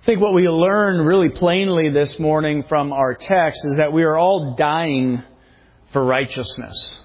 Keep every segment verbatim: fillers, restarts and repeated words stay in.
I think what we learn really plainly this morning from our text is that we are all dying for righteousness.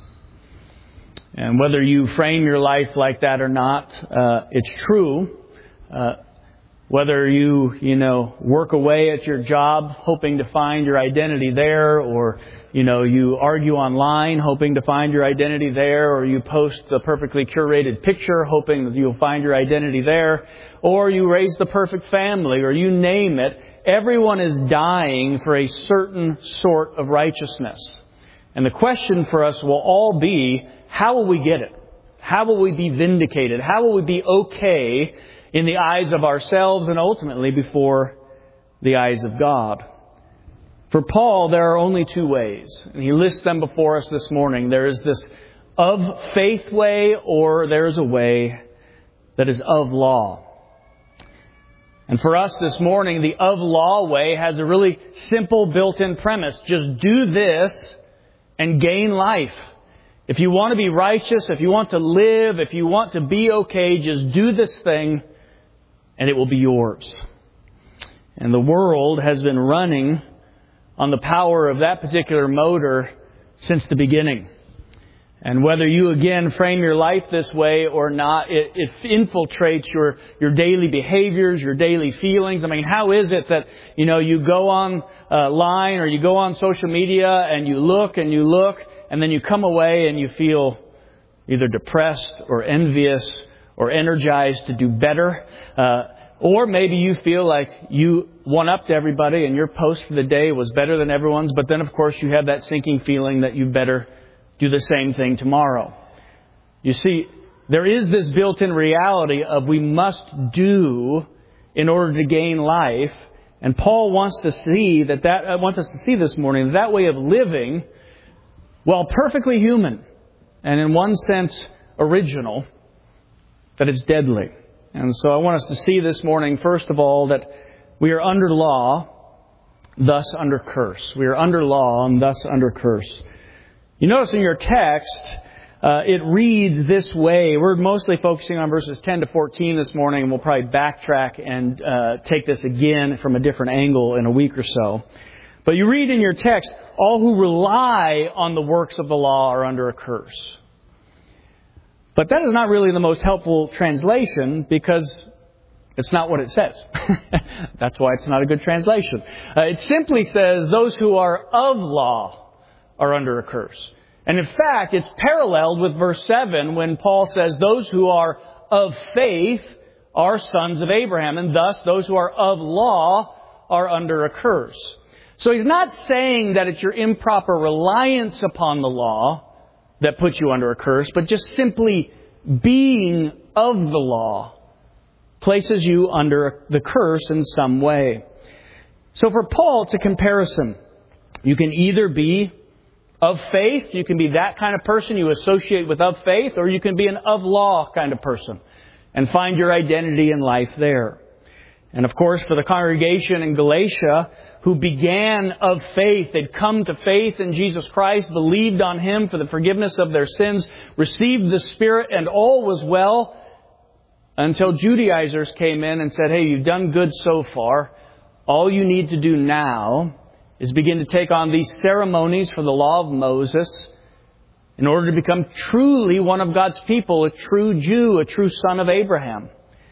And whether you frame your life like that or not, uh, it's true. Uh, whether you, you know, work away at your job hoping to find your identity there, or, you know, you argue online hoping to find your identity there, or you post the perfectly curated picture hoping that you'll find your identity there, or you raise the perfect family, or you name it, everyone is dying for a certain sort of righteousness. And the question for us will all be, how will we get it? How will we be vindicated? How will we be okay in the eyes of ourselves and ultimately before the eyes of God? For Paul, there are only two ways. And he lists them before us this morning. There is this of faith way, or there is a way that is of law. And for us this morning, the of law way has a really simple built-in premise. Just do this and gain life. If you want to be righteous, if you want to live, if you want to be okay, just do this thing and it will be yours. And the world has been running on the power of that particular motor since the beginning. And whether you again frame your life this way or not, it, it infiltrates your, your daily behaviors, your daily feelings. I mean, how is it that, you know, you go on uh, line or you go on social media and you look and you look and then you come away and you feel either depressed or envious or energized to do better. Uh, or maybe you feel like you one-upped everybody and your post for the day was better than everyone's. But then, of course, you have that sinking feeling that you better do the same thing tomorrow. You see, there is this built-in reality of we must do in order to gain life. And Paul wants to see that that uh, wants us to see this morning that, that way of living, while perfectly human and in one sense original, that it's deadly. And so I want us to see this morning, first of all, that we are under law, thus under curse. We are under law and thus under curse. You notice in your text, uh, it reads this way. We're mostly focusing on verses ten to fourteen this morning, and we'll probably backtrack and uh, take this again from a different angle in a week or so. But you read in your text, all who rely on the works of the law are under a curse. But that is not really the most helpful translation, because it's not what it says. That's why it's not a good translation. Uh, it simply says those who are of law are under a curse. And in fact, it's paralleled with verse seven when Paul says those who are of faith are sons of Abraham, and thus those who are of law are under a curse. So he's not saying that it's your improper reliance upon the law that puts you under a curse, but just simply being of the law places you under the curse in some way. So for Paul, it's a comparison. You can either be of faith, you can be that kind of person you associate with of faith, or you can be an of law kind of person and find your identity in life there. And of course, for the congregation in Galatia, who began of faith, they'd come to faith in Jesus Christ, believed on Him for the forgiveness of their sins, received the Spirit, and all was well, until Judaizers came in and said, hey, you've done good so far. All you need to do now is begin to take on these ceremonies for the law of Moses in order to become truly one of God's people, a true Jew, a true son of Abraham.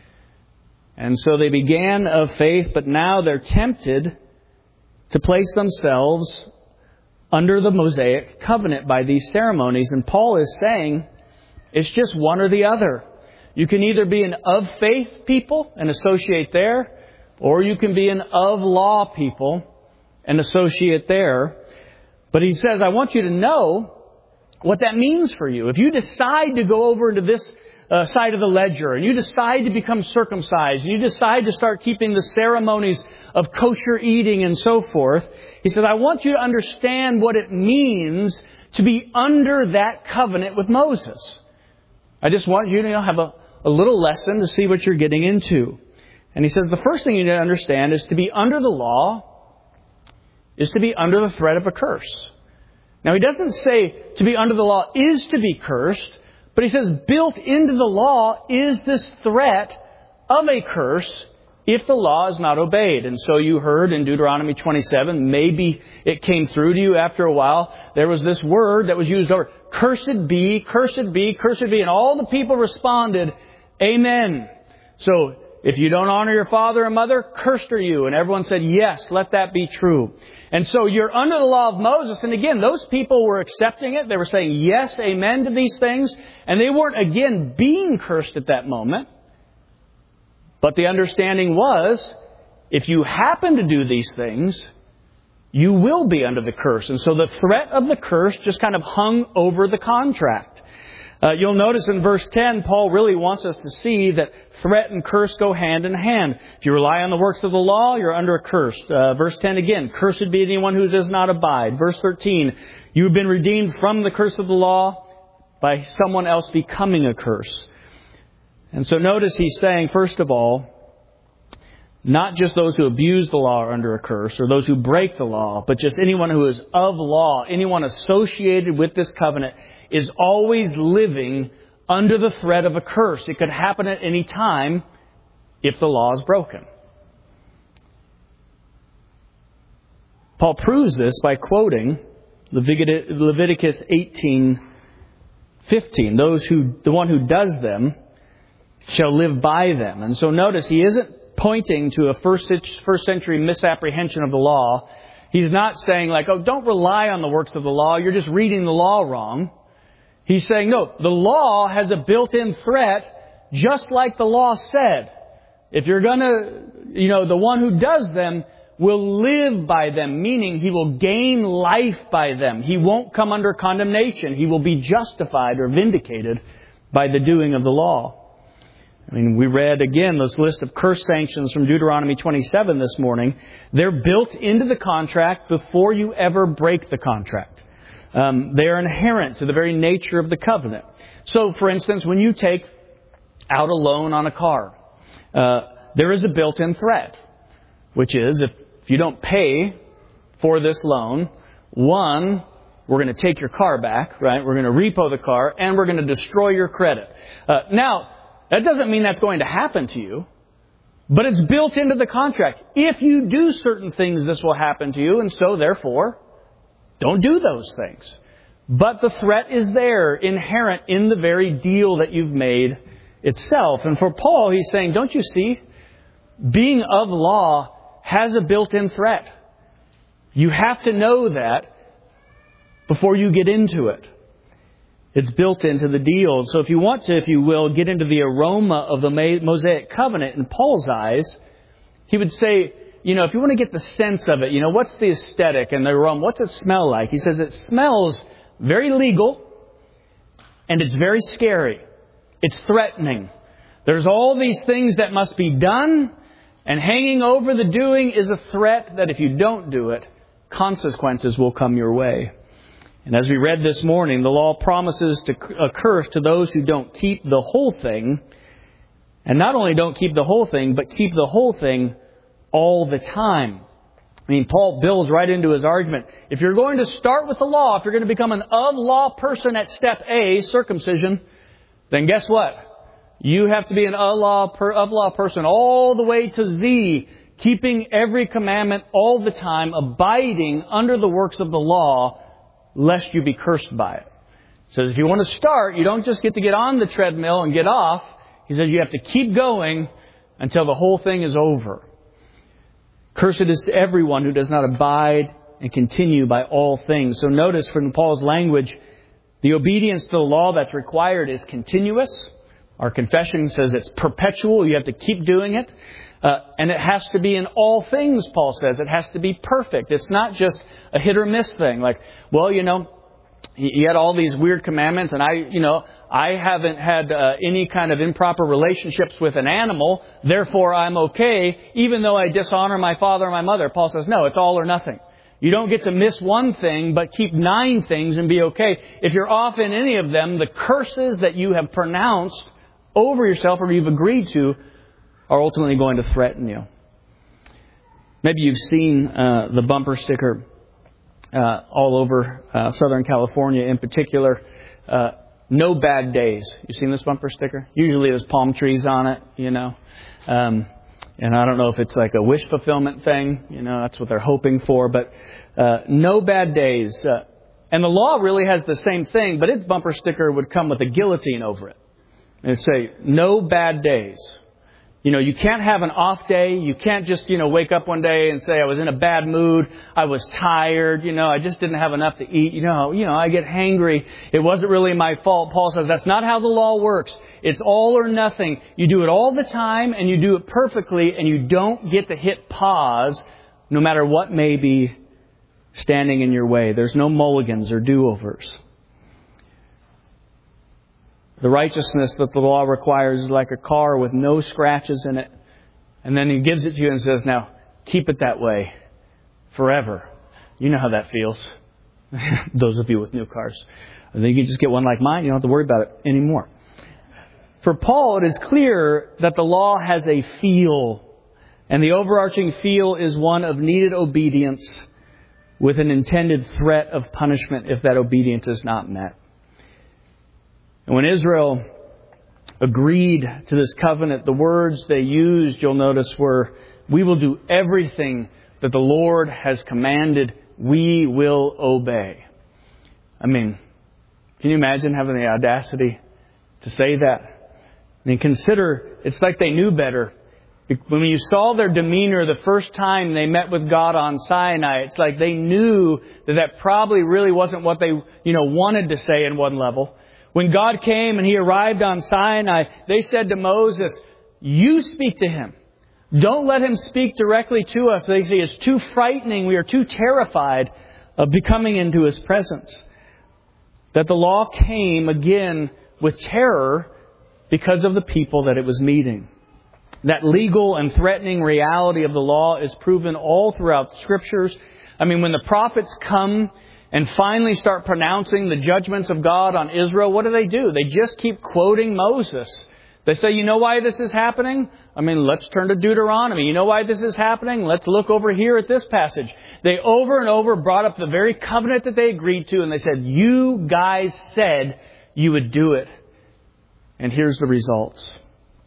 And so they began of faith, but now they're tempted to place themselves under the Mosaic covenant by these ceremonies. And Paul is saying it's just one or the other. You can either be an of faith people and associate there, or you can be an of law people and associate there. But he says, I want you to know what that means for you. If you decide to go over into this uh, side of the ledger, and you decide to become circumcised, and you decide to start keeping the ceremonies of kosher eating and so forth, he says, I want you to understand what it means to be under that covenant with Moses. I just want you to, you know, have a, a little lesson to see what you're getting into. And he says, the first thing you need to understand is to be under the law is to be under the threat of a curse. Now, he doesn't say to be under the law is to be cursed, but he says built into the law is this threat of a curse if the law is not obeyed. And so you heard in Deuteronomy twenty-seven, maybe it came through to you after a while, there was this word that was used over, cursed be, cursed be, cursed be. And all the people responded, amen. So if you don't honor your father and mother, cursed are you. And everyone said, yes, let that be true. And so you're under the law of Moses. And again, those people were accepting it. They were saying yes, amen to these things. And they weren't, again, being cursed at that moment. But the understanding was, if you happen to do these things, you will be under the curse. And so the threat of the curse just kind of hung over the contract. Uh, you'll notice in verse ten, Paul really wants us to see that threat and curse go hand in hand. If you rely on the works of the law, you're under a curse. Uh, verse ten again, cursed be anyone who does not abide. Verse thirteen, you have been redeemed from the curse of the law by someone else becoming a curse. And so notice he's saying, first of all, not just those who abuse the law are under a curse, or those who break the law, but just anyone who is of law, anyone associated with this covenant, is always living under the threat of a curse. It could happen at any time if the law is broken. Paul proves this by quoting Leviticus eighteen fifteen. Those who, the one who does them shall live by them. And so notice he isn't pointing to a first first century misapprehension of the law. He's not saying like, oh, don't rely on the works of the law. You're just reading the law wrong. He's saying, no, the law has a built-in threat, just like the law said. If you're going to, you know, the one who does them will live by them, meaning he will gain life by them. He won't come under condemnation. He will be justified or vindicated by the doing of the law. I mean, we read again this list of curse sanctions from Deuteronomy twenty-seven this morning. They're built into the contract before you ever break the contract. Um, they are inherent to the very nature of the covenant. So, for instance, when you take out a loan on a car, uh, there is a built-in threat, which is if, if you don't pay for this loan, one, we're going to take your car back, right? We're going to repo the car, and we're going to destroy your credit. Uh, now, that doesn't mean that's going to happen to you, but it's built into the contract. If you do certain things, this will happen to you, and so, therefore, don't do those things. But the threat is there, inherent in the very deal that you've made itself. And for Paul, he's saying, don't you see? Being of law has a built-in threat. You have to know that before you get into it. It's built into the deal. So if you want to, if you will, get into the aroma of the Mosaic covenant in Paul's eyes, he would say, you know, if you want to get the sense of it, you know, what's the aesthetic and the aroma? What's it smell like? He says it smells very legal and it's very scary. It's threatening. There's all these things that must be done, and hanging over the doing is a threat that if you don't do it, consequences will come your way. And as we read this morning, the law promises to a curse to those who don't keep the whole thing. And not only don't keep the whole thing, but keep the whole thing all the time. I mean, Paul builds right into his argument. If you're going to start with the law, if you're going to become an of-law person at step A, circumcision, then guess what? You have to be an of-law of-law person all the way to Z, keeping every commandment all the time, abiding under the works of the law, lest you be cursed by it. He says if you want to start, you don't just get to get on the treadmill and get off. He says you have to keep going until the whole thing is over. Cursed is to everyone who does not abide and continue by all things. So notice from Paul's language, the obedience to the law that's required is continuous. Our confession says it's perpetual. You have to keep doing it. Uh, and it has to be in all things, Paul says. It has to be perfect. It's not just a hit or miss thing. Like, well, you know, you had all these weird commandments, and I, you know, I haven't had uh, any kind of improper relationships with an animal, therefore I'm okay, even though I dishonor my father and my mother. Paul says, no, it's all or nothing. You don't get to miss one thing, but keep nine things and be okay. If you're off in any of them, the curses that you have pronounced over yourself or you've agreed to are ultimately going to threaten you. Maybe you've seen uh, the bumper sticker uh, all over uh, Southern California in particular. Uh, no bad days. You've seen this bumper sticker? Usually there's palm trees on it, you know. Um, And I don't know if it's like a wish fulfillment thing. You know, that's what they're hoping for. But uh, no bad days. Uh, and the law really has the same thing, but its bumper sticker would come with a guillotine over it. And it'd say, no bad days. You know, you can't have an off day. You can't just, you know, wake up one day and say, I was in a bad mood. I was tired. You know, I just didn't have enough to eat. You know, you know, I get hangry. It wasn't really my fault. Paul says that's not how the law works. It's all or nothing. You do it all the time and you do it perfectly and you don't get to hit pause no matter what may be standing in your way. There's no mulligans or do-overs. The righteousness that the law requires is like a car with no scratches in it. And then He gives it to you and says, now, keep it that way forever. You know how that feels. Those of you with new cars. I think you just get one like mine. You don't have to worry about it anymore. For Paul, it is clear that the law has a feel. And the overarching feel is one of needed obedience with an intended threat of punishment if that obedience is not met. And when Israel agreed to this covenant, the words they used, you'll notice, were, we will do everything that the Lord has commanded. We will obey. I mean, can you imagine having the audacity to say that? I mean, consider, it's like they knew better. When you saw their demeanor the first time they met with God on Sinai, it's like they knew that that probably really wasn't what they, you know, wanted to say in one level. When God came and He arrived on Sinai, they said to Moses, you speak to Him. Don't let Him speak directly to us. They say it's too frightening. We are too terrified of becoming into His presence. That the law came again with terror because of the people that it was meeting. That legal and threatening reality of the law is proven all throughout the Scriptures. I mean, when the prophets come and finally start pronouncing the judgments of God on Israel, what do they do? They just keep quoting Moses. They say, you know why this is happening? I mean, let's turn to Deuteronomy. You know why this is happening? Let's look over here at this passage. They over and over brought up the very covenant that they agreed to, and they said, you guys said you would do it. And here's the results.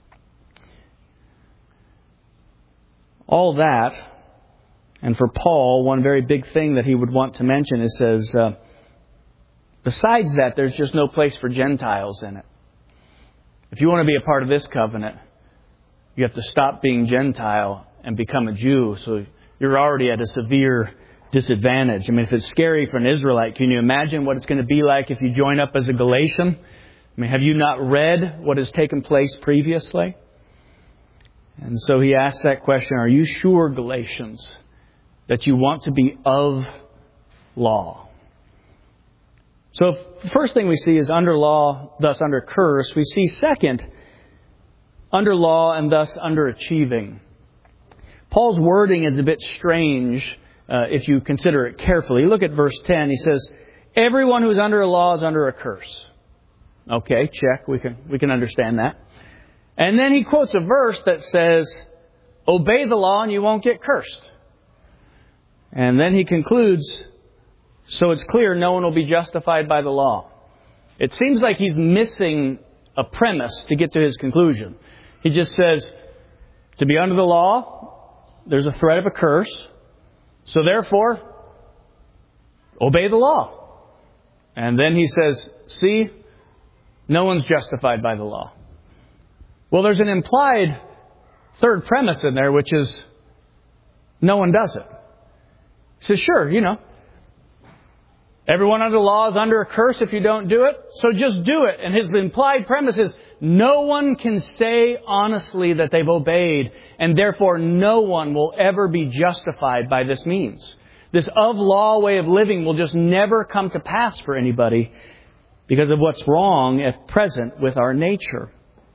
All that, and for Paul, one very big thing that he would want to mention is says, uh, besides that, there's just no place for Gentiles in it. If you want to be a part of this covenant, you have to stop being Gentile and become a Jew. So you're already at a severe disadvantage. I mean, if it's scary for an Israelite, can you imagine what it's going to be like if you join up as a Galatian? I mean, have you not read what has taken place previously? And so he asks that question, are you sure, Galatians, that you want to be of law? So the first thing we see is under law, thus under curse. We see second, under law and thus underachieving. Paul's wording is a bit strange uh, if you consider it carefully. Look at verse ten. He says, everyone who is under a law is under a curse. Okay, check. We can, we can understand that. And then he quotes a verse that says, obey the law and you won't get cursed. And then he concludes, so it's clear no one will be justified by the law. It seems like he's missing a premise to get to his conclusion. He just says, to be under the law, there's a threat of a curse. So therefore, obey the law. And then he says, see, no one's justified by the law. Well, there's an implied third premise in there, which is no one does it. He says, sure, you know, everyone under the law is under a curse if you don't do it, so just do it. And his implied premise is no one can say honestly that they've obeyed, and therefore no one will ever be justified by this means. This of-law way of living will just never come to pass for anybody because of what's wrong at present with our nature.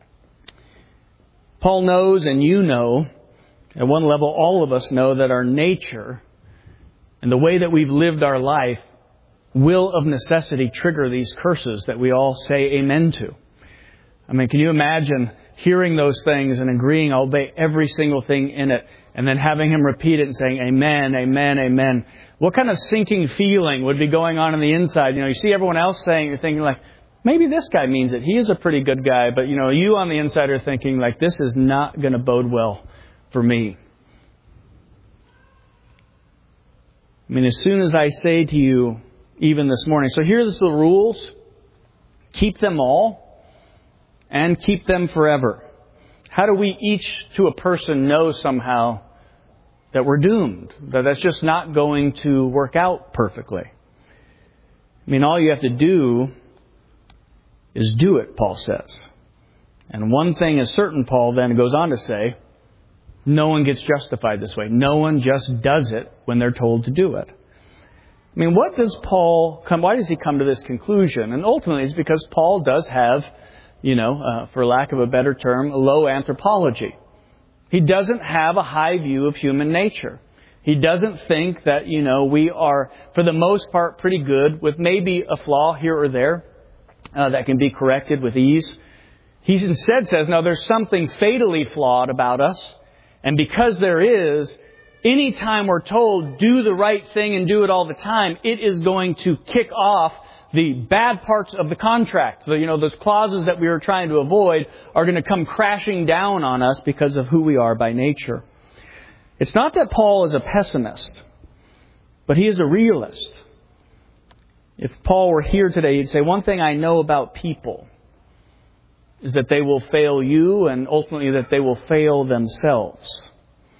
Paul knows, and you know, at one level all of us know, that our nature and the way that we've lived our life will of necessity trigger these curses that we all say amen to. I mean, can you imagine hearing those things and agreeing I'll obey every single thing in it, and then having him repeat it and saying amen, amen, amen? What kind of sinking feeling would be going on in the inside? You know, you see everyone else saying, you're thinking like, maybe this guy means it. He is a pretty good guy. But, you know, you on the inside are thinking like, this is not going to bode well for me. I mean, as soon as I say to you, even this morning, so here's the rules. Keep them all and keep them forever. How do we each to a person know somehow that we're doomed? That that's just not going to work out perfectly? I mean, all you have to do is do it, Paul says. And one thing is certain, Paul then goes on to say, no one gets justified this way. No one just does it when they're told to do it. I mean, what does Paul come, why does he come to this conclusion? And ultimately it's because Paul does have, you know, uh, for lack of a better term, low anthropology. He doesn't have a high view of human nature. He doesn't think that, you know, we are, for the most part, pretty good with maybe a flaw here or there uh, that can be corrected with ease. He instead says, no, there's something fatally flawed about us. And because there is, any time we're told, do the right thing and do it all the time, it is going to kick off the bad parts of the contract. The, you know, those clauses that we are trying to avoid are going to come crashing down on us because of who we are by nature. It's not that Paul is a pessimist, but he is a realist. If Paul were here today, he'd say, one thing I know about people is that they will fail you and ultimately that they will fail themselves.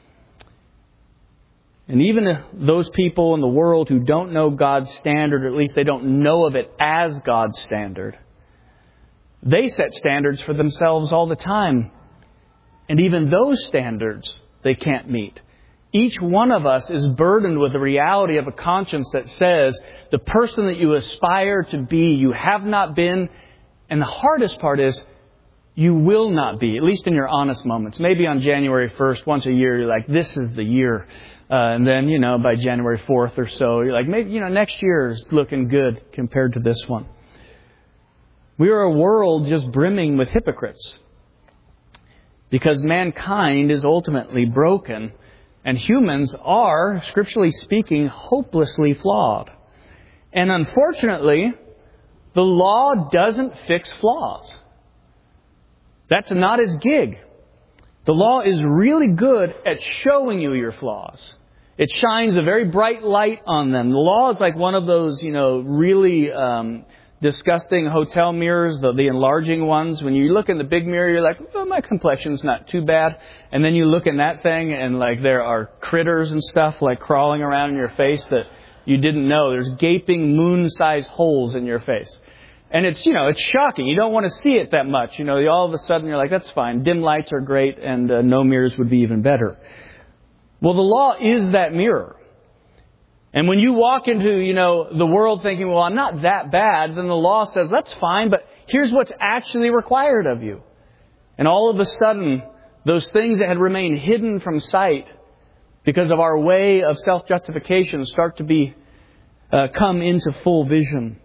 And even if those people in the world who don't know God's standard, or at least they don't know of it as God's standard, they set standards for themselves all the time. And even those standards they can't meet. Each one of us is burdened with the reality of a conscience that says the person that you aspire to be, you have not been. And the hardest part is, you will not be, at least in your honest moments. Maybe on January first, once a year, you're like, this is the year. Uh, and then, you know, by January fourth or so, you're like, maybe, you know, next year is looking good compared to this one. We are a world just brimming with hypocrites. Because mankind is ultimately broken. And humans are, scripturally speaking, hopelessly flawed. And unfortunately, the law doesn't fix flaws. That's not its gig. The law is really good at showing you your flaws. It shines a very bright light on them. The law is like one of those, you know, really um, disgusting hotel mirrors, the, the enlarging ones. When you look in the big mirror, you're like, oh, my complexion's not too bad. And then you look in that thing and like there are critters and stuff like crawling around in your face that you didn't know. There's gaping moon-sized holes in your face. And it's, you know, it's shocking. You don't want to see it that much. You know, all of a sudden you're like, that's fine. Dim lights are great and uh, no mirrors would be even better. Well, the law is that mirror. And when you walk into, you know, the world thinking, well, I'm not that bad, then the law says, that's fine, but here's what's actually required of you. And all of a sudden, those things that had remained hidden from sight because of our way of self-justification start to be, uh, come into full vision.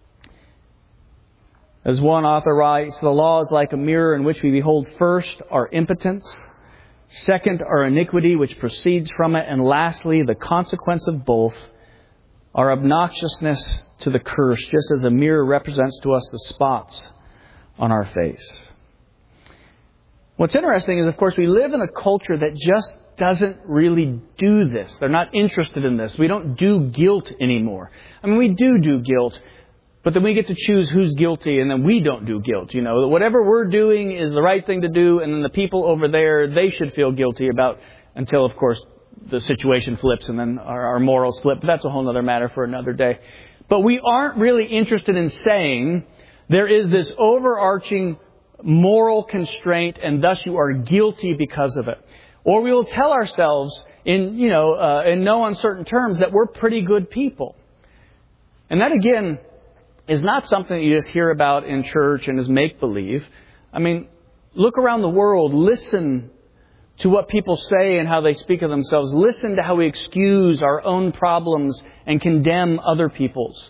As one author writes, the law is like a mirror in which we behold first our impotence, second our iniquity which proceeds from it, and lastly the consequence of both, our obnoxiousness to the curse, just as a mirror represents to us the spots on our face. What's interesting is, of course, we live in a culture that just doesn't really do this. They're not interested in this. We don't do guilt anymore. I mean, we do do guilt. But then we get to choose who's guilty, and then we don't do guilt. You know, whatever we're doing is the right thing to do, and then the people over there, they should feel guilty about, until, of course, the situation flips and then our, our morals flip. But that's a whole other matter for another day. But we aren't really interested in saying there is this overarching moral constraint, and thus you are guilty because of it. Or we will tell ourselves in, you know, uh, in no uncertain terms that we're pretty good people. And that, again, is not something that you just hear about in church and is make-believe. I mean, look around the world. Listen to what people say and how they speak of themselves. Listen to how we excuse our own problems and condemn other people's.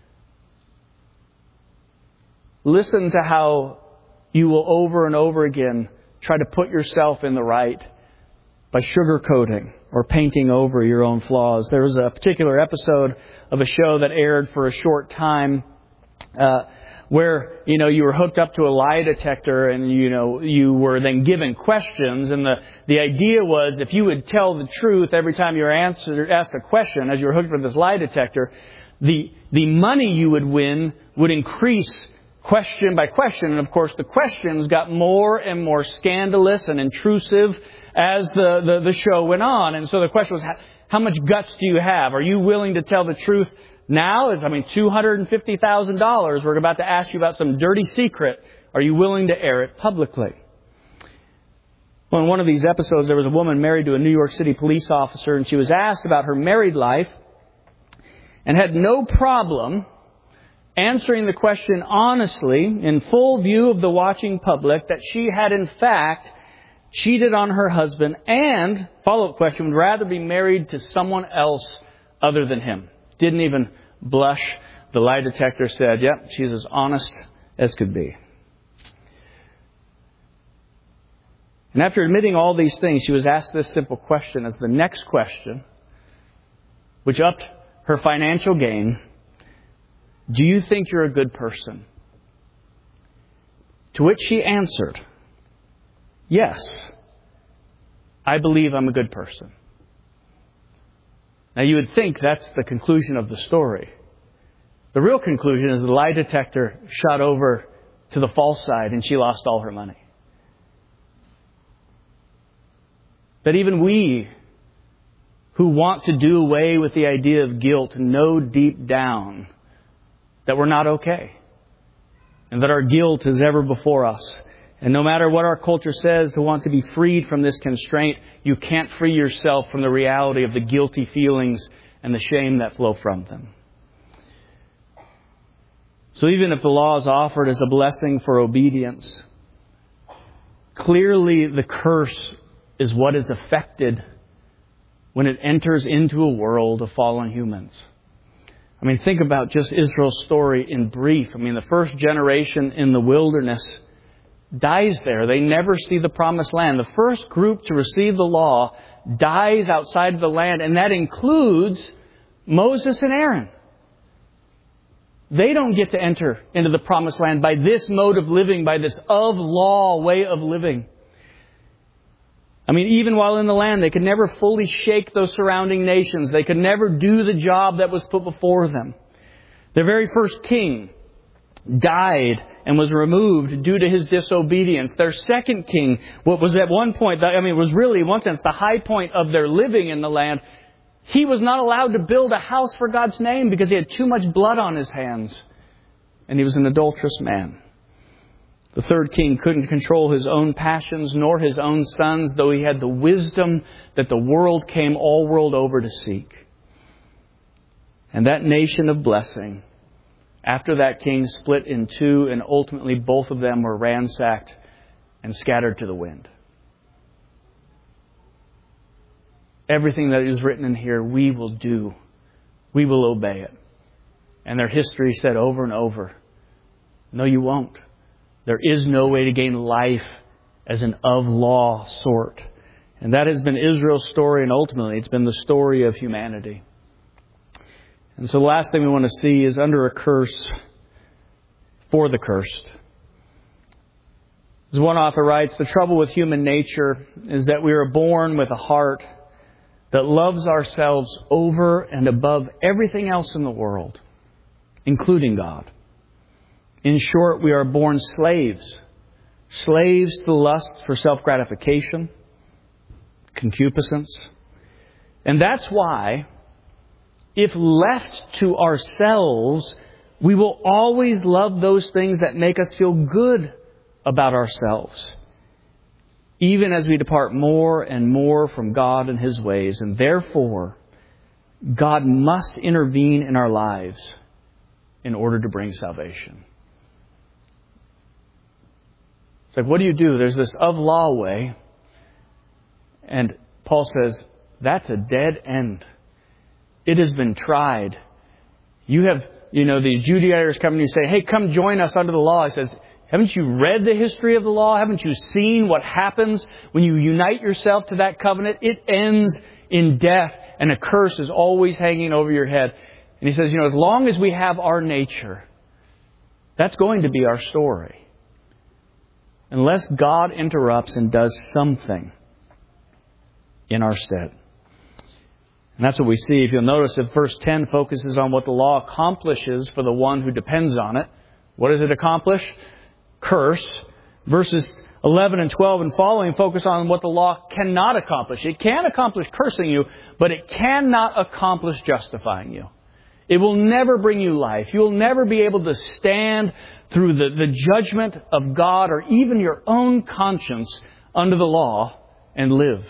Listen to how you will over and over again try to put yourself in the right by sugarcoating or painting over your own flaws. There was a particular episode of a show that aired for a short time Uh, where, you know, you were hooked up to a lie detector and, you know, you were then given questions. And the, the idea was if you would tell the truth every time you were answered, asked a question as you were hooked with this lie detector, the, the money you would win would increase question by question. And of course, the questions got more and more scandalous and intrusive as the, the, the show went on. And so the question was, how, how much guts do you have? Are you willing to tell the truth now? Is, I mean, two hundred fifty thousand dollars. We're about to ask you about some dirty secret. Are you willing to air it publicly? Well, in one of these episodes, there was a woman married to a New York City police officer, and she was asked about her married life and had no problem answering the question honestly, in full view of the watching public, that she had in fact cheated on her husband, and, follow-up question, would rather be married to someone else other than him. Didn't even blush. The lie detector said, yep, she's as honest as could be. And after admitting all these things, she was asked this simple question as the next question, which upped her financial gain. Do you think you're a good person? To which she answered, yes, I believe I'm a good person. Now you would think that's the conclusion of the story. The real conclusion is the lie detector shot over to the false side and she lost all her money. But even we who want to do away with the idea of guilt know deep down that we're not okay. And that our guilt is ever before us. And no matter what our culture says to want to be freed from this constraint, you can't free yourself from the reality of the guilty feelings and the shame that flow from them. So even if the law is offered as a blessing for obedience, clearly the curse is what is affected when it enters into a world of fallen humans. I mean, think about just Israel's story in brief. I mean, the first generation in the wilderness dies there. They never see the promised land. The first group to receive the law dies outside of the land, and that includes Moses and Aaron. They don't get to enter into the promised land by this mode of living, by this of law way of living. I mean, even while in the land, they could never fully shake those surrounding nations. They could never do the job that was put before them. Their very first king died and was removed due to his disobedience. Their second king, what was at one point, I mean, was really, in one sense, the high point of their living in the land. He was not allowed to build a house for God's name because he had too much blood on his hands. And he was an adulterous man. The third king couldn't control his own passions nor his own sons, though he had the wisdom that the world came all world over to seek. And that nation of blessing, after that king, split in two, and ultimately both of them were ransacked and scattered to the wind. Everything that is written in here, we will do. We will obey it. And their history said over and over, no, you won't. There is no way to gain life as an of-law sort. And that has been Israel's story, and ultimately it's been the story of humanity. And so the last thing we want to see is under a curse for the cursed. As one author writes, the trouble with human nature is that we are born with a heart that loves ourselves over and above everything else in the world, including God. In short, we are born slaves. Slaves to the lusts for self-gratification, concupiscence. And that's why, if left to ourselves, we will always love those things that make us feel good about ourselves, even as we depart more and more from God and His ways. And therefore, God must intervene in our lives in order to bring salvation. It's like, what do you do? There's this of law way. And Paul says, that's a dead end. It has been tried. You have, you know, these Judaizers come and you say, hey, come join us under the law. He says, haven't you read the history of the law? Haven't you seen what happens when you unite yourself to that covenant? It ends in death, and a curse is always hanging over your head. And he says, you know, as long as we have our nature, That's going to be our story. Unless God interrupts and does something in our stead. And that's what we see. If you'll notice that verse ten focuses on what the law accomplishes for the one who depends on it. What does it accomplish? Curse. Verses eleven and twelve and following focus on what the law cannot accomplish. It can accomplish cursing you, but it cannot accomplish justifying you. It will never bring you life. You will never be able to stand through the, the judgment of God or even your own conscience under the law and live.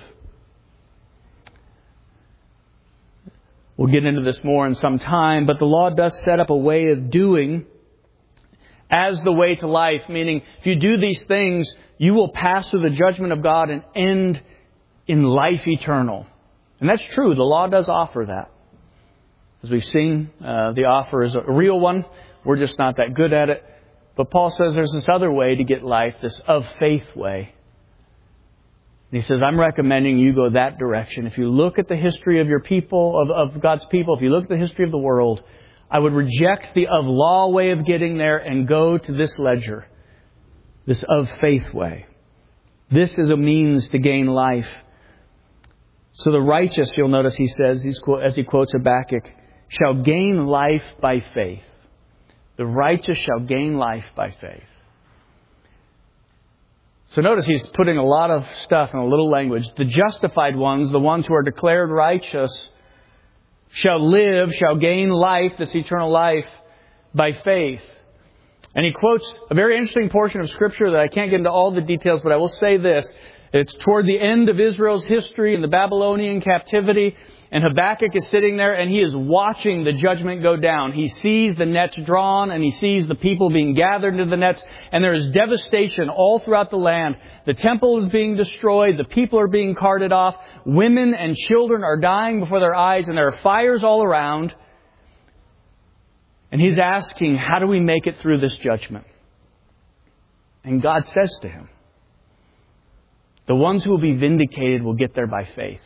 We'll get into this more in some time, but the law does set up a way of doing as the way to life, meaning if you do these things, you will pass through the judgment of God and end in life eternal. And that's true. The law does offer that. As we've seen, uh, the offer is a real one. We're just not that good at it. But Paul says there's this other way to get life, this of faith way. And he says, I'm recommending you go that direction. If you look at the history of your people, of, of God's people, if you look at the history of the world, I would reject the of law way of getting there and go to this ledger, this of faith way. This is a means to gain life. So the righteous, you'll notice he says, as he quotes Habakkuk, shall gain life by faith. The righteous shall gain life by faith. So notice he's putting a lot of stuff in a little language. The justified ones, the ones who are declared righteous, shall live, shall gain life, this eternal life, by faith. And he quotes a very interesting portion of Scripture that I can't get into all the details, but I will say this. It's toward the end of Israel's history in the Babylonian captivity. And Habakkuk is sitting there and he is watching the judgment go down. He sees the nets drawn and he sees the people being gathered into the nets. And there is devastation all throughout the land. The temple is being destroyed. The people are being carted off. Women and children are dying before their eyes. And there are fires all around. And he's asking, how do we make it through this judgment? And God says to him, the ones who will be vindicated will get there by faith.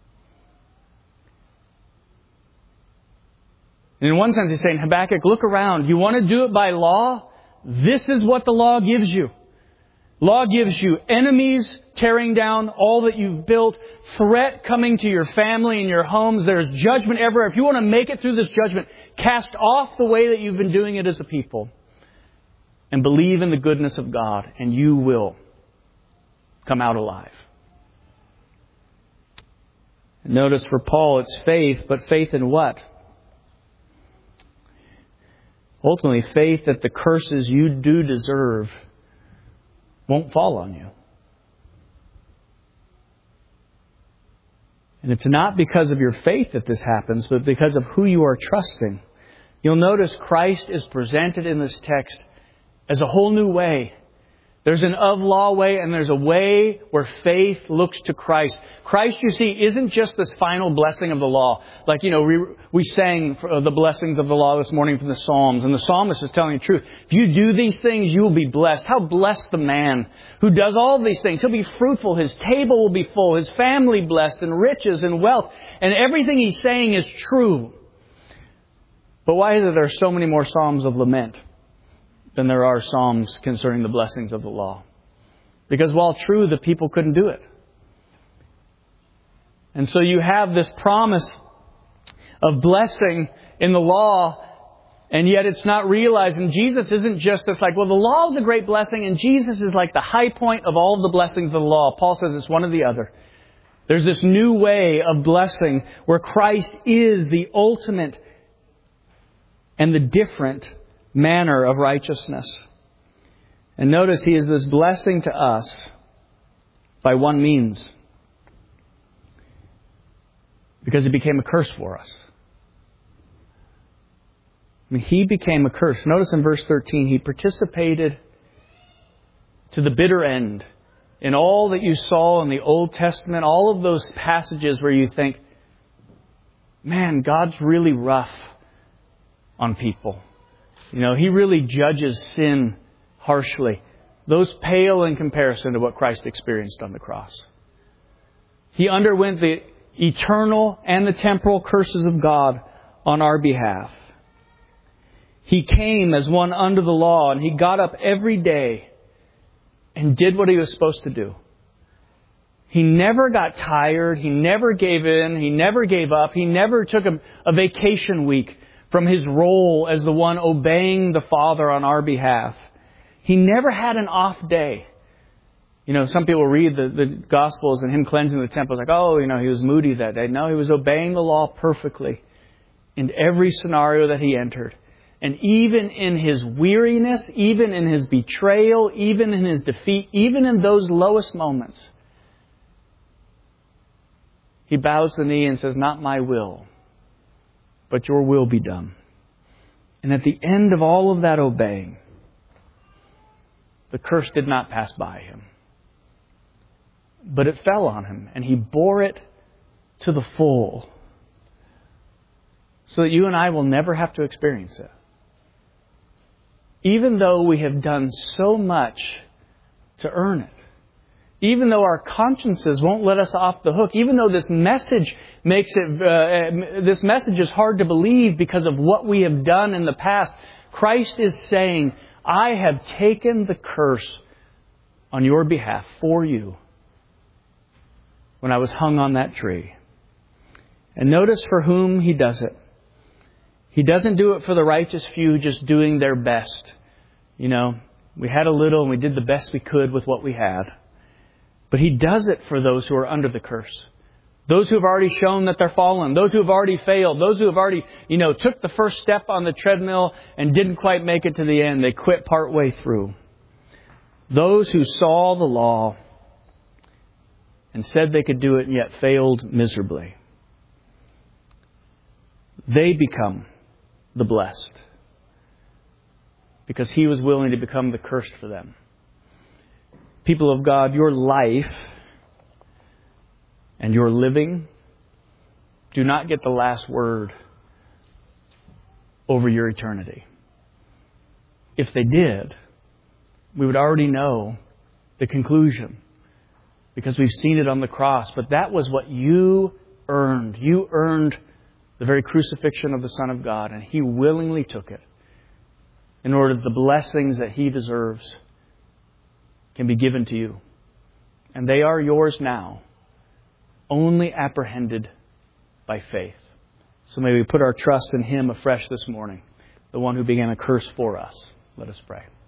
And in one sense, he's saying, Habakkuk, look around. You want to do it by law? This is what the law gives you. Law gives you enemies tearing down all that you've built, threat coming to your family and your homes. There's judgment everywhere. If you want to make it through this judgment, cast off the way that you've been doing it as a people and believe in the goodness of God, and you will come out alive. Notice for Paul, it's faith, but faith in what? Ultimately, faith that the curses you do deserve won't fall on you. And it's not because of your faith that this happens, but because of who you are trusting. You'll notice Christ is presented in this text as a whole new way. There's an of-law way and there's a way where faith looks to Christ. Christ, you see, isn't just this final blessing of the law. Like, you know, we, we sang the blessings of the law this morning from the Psalms. And the psalmist is telling the truth. If you do these things, you will be blessed. How blessed the man who does all of these things. He'll be fruitful. His table will be full. His family blessed and riches and wealth. And everything he's saying is true. But why is it there are so many more psalms of lament than there are psalms concerning the blessings of the law? Because while true, the people couldn't do it. And so you have this promise of blessing in the law, and yet it's not realized. And Jesus isn't just this like, well, the law is a great blessing, and Jesus is like the high point of all of the blessings of the law. Paul says it's one or the other. There's this new way of blessing where Christ is the ultimate and the different manner of righteousness. And notice he is this blessing to us by one means. Because he became a curse for us. I mean, he became a curse. Notice in verse thirteen, he participated to the bitter end in all that you saw in the Old Testament, all of those passages where you think, man, God's really rough on people. You know, he really judges sin harshly. Those pale in comparison to what Christ experienced on the cross. He underwent the eternal and the temporal curses of God on our behalf. He came as one under the law, and He got up every day and did what He was supposed to do. He never got tired. He never gave in. He never gave up. He never took a, a vacation week from His role as the one obeying the Father on our behalf. He never had an off day. You know, some people read the, the Gospels and Him cleansing the temple. It's like, oh, you know, He was moody that day. No, He was obeying the law perfectly in every scenario that He entered. And even in His weariness, even in His betrayal, even in His defeat, even in those lowest moments, He bows the knee and says, not my will, but your will be done. And at the end of all of that obeying, the curse did not pass by Him, but it fell on Him, and He bore it to the full, so that you and I will never have to experience it. Even though we have done so much to earn it. Even though our consciences won't let us off the hook. Even though this message makes it, uh, this message is hard to believe because of what we have done in the past. Christ is saying, I have taken the curse on your behalf for you when I was hung on that tree. And notice for whom He does it. He doesn't do it for the righteous few just doing their best. You know, we had a little and we did the best we could with what we had. But He does it for those who are under the curse. Those who have already shown that they're fallen. Those who have already failed. Those who have already, you know, took the first step on the treadmill and didn't quite make it to the end. They quit partway through. Those who saw the law and said they could do it and yet failed miserably. They become the blessed. Because He was willing to become the cursed for them. People of God, your life and your living do not get the last word over your eternity. If they did, we would already know the conclusion because we've seen it on the cross. But that was what you earned. You earned the very crucifixion of the Son of God, and He willingly took it in order that the blessings that He deserves can be given to you. And they are yours now, only apprehended by faith. So may we put our trust in Him afresh this morning, the one who began a curse for us. Let us pray.